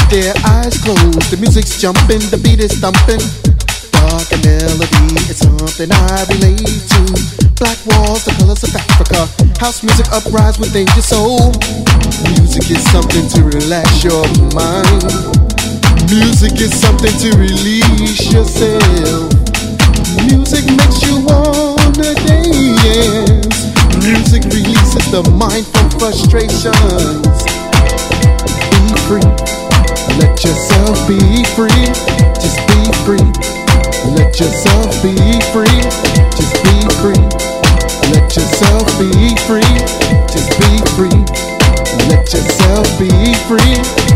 their eyes closed. The music's jumping, the beat is thumping. Dark and melody, it's something I relate to. Black walls, the colors of Africa. House music uprise within your soul. Music is something to relax your mind. Music is something to release yourself. Music makes you wanna dance. Music releases the mind from frustrations. Be free, let yourself be free. Just be free. Let yourself be free. Just be free. Let yourself be free. Just be free. Let yourself be free.